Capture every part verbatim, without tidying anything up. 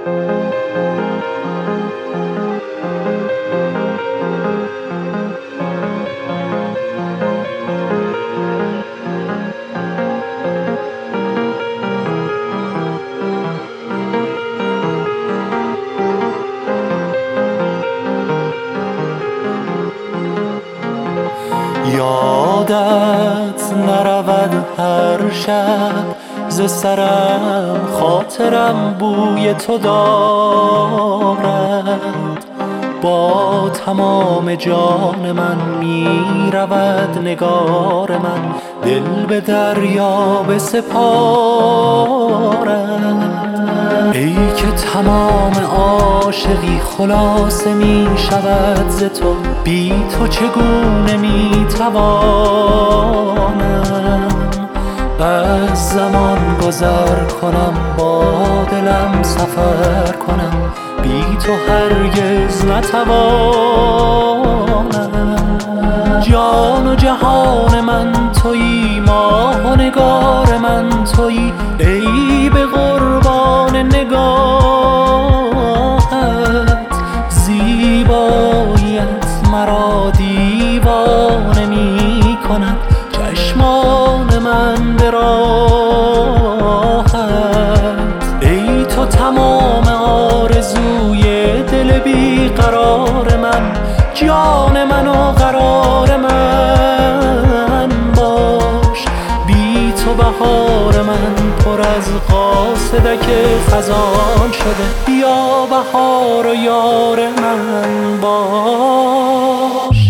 یادت نرود هر شب ز سرم، خاطرم بوی تو دارد. با تمام جان من می رود نگار من، دل به دریا بسپارد. ای که تمام عاشقی خلاصه می شود ز تو، بی تو چگونه می توانم از زمان گذر کنم، با دلم سفر کنم، بی تو هرگز نتوانم. جان و جهان من تویی، ماه و نگار من تویی، ای به قربان نگاهت. زیباییت مرا دیوانه می کند، چشمان من به راهت. ای تو تمام آرزوی دل بی قرار من، جان من و قرار من باش. بی تو بهار من پر از قاصدک خزان شده، بیا بهار و یار من باش.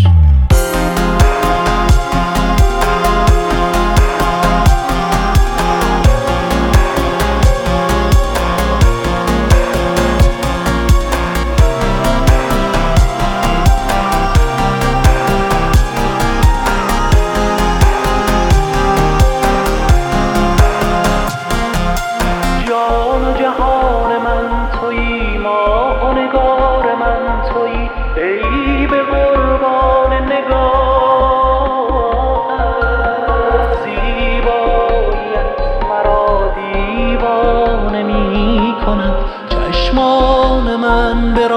ای به قربان نگاهت. زیباییت مرا دیوانه می کند، چشمان من به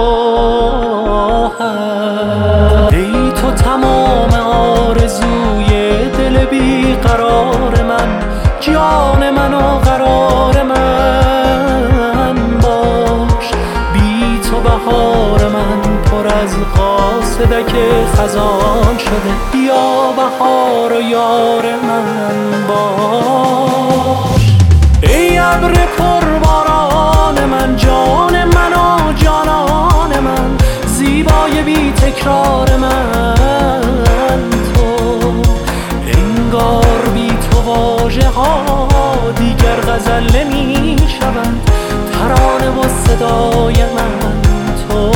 راهت. ای تو تمام آرزوی دل بی قرار من، جان من و قرار من باش. بی تو بهار من پر از قاصدک خزان شده، بیا بهار و یار من باش. ای ابر پرباران من، جان من و جانان من، زیبای بی تکرار من تو. انگار بی تو واژه ها دیگر غزل نمی شوند، ترانه و صدای من تو.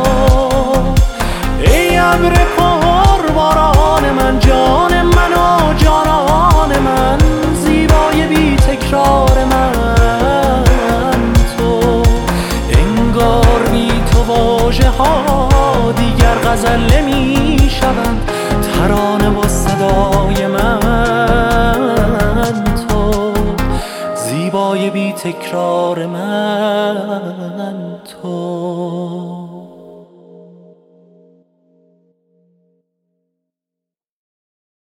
ای ابر پرباران من، جان من و جانان من، زیبای بی تکرار من تو. انگار بی تو واژه ها دیگر غزل نمی شوند، ترانه و صدای من تو. زیبای بی تکرار من.